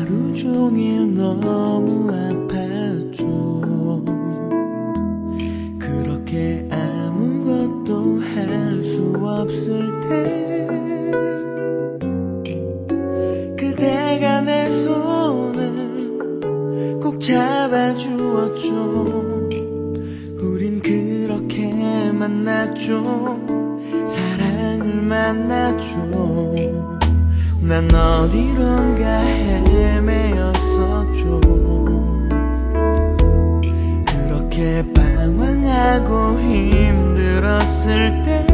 하루 종일 너무 아팠죠. 그렇게 아무것도 할 수 없을 때 그대가 내 손을 꼭 잡아주었죠. 우린 그렇게 만났죠. 사랑을 만났죠. 난 어디론가 헤매었었죠. 그렇게 방황하고 힘들었을 때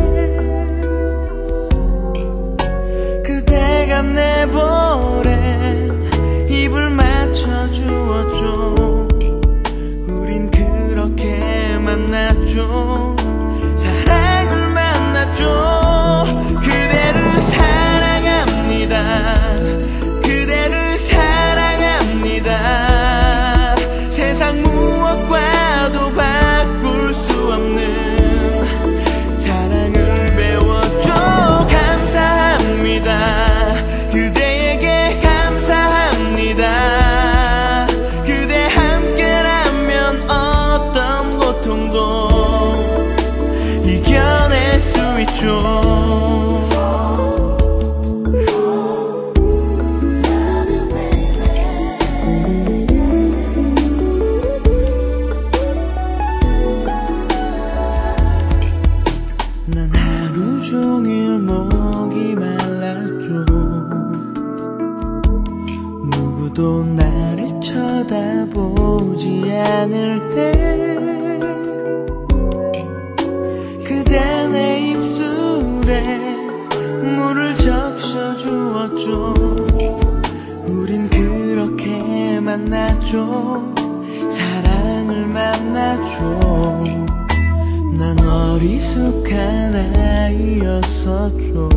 그대가 내 볼에 입을 맞춰주었죠. 우린 그렇게 만났죠. 사랑을 만났죠. 그대를 사랑합니다. 그대를 사랑합니다. 세상 무엇과도 바꿀 수 없는 사랑을 배웠죠. 감사합니다. 그대에게 감사합니다. 그대 함께라면 어떤 고통도 이겨낼 수 있죠. 난 하루 종일 목이 말랐죠. 누구도 나를 쳐다보지 않을 때 그대 내 입술에 물을 적셔주었죠. 우린 그렇게 만났죠. 사랑을 만났죠. 난 어리숙한 아이였었죠.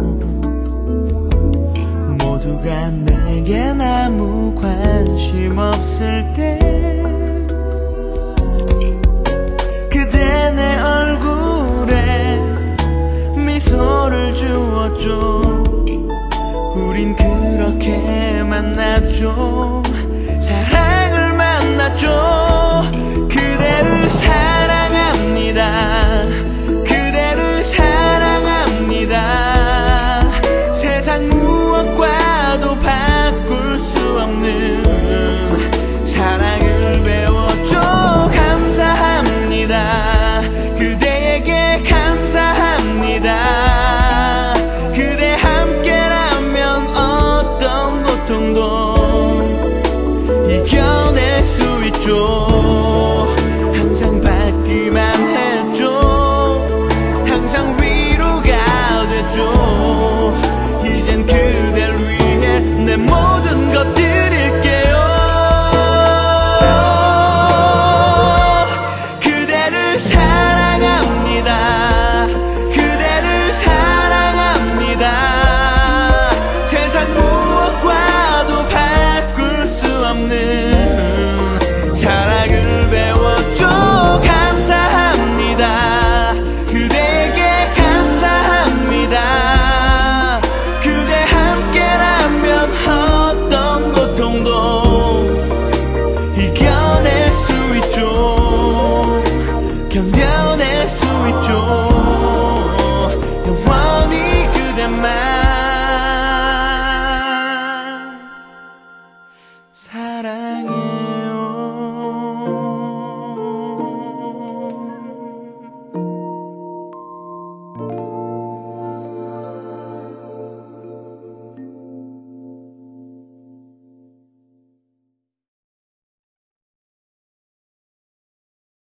모두가 내겐 아무 관심 없을 때 그대 내 얼굴에 미소를 주었죠. 우린 그렇게 만났죠.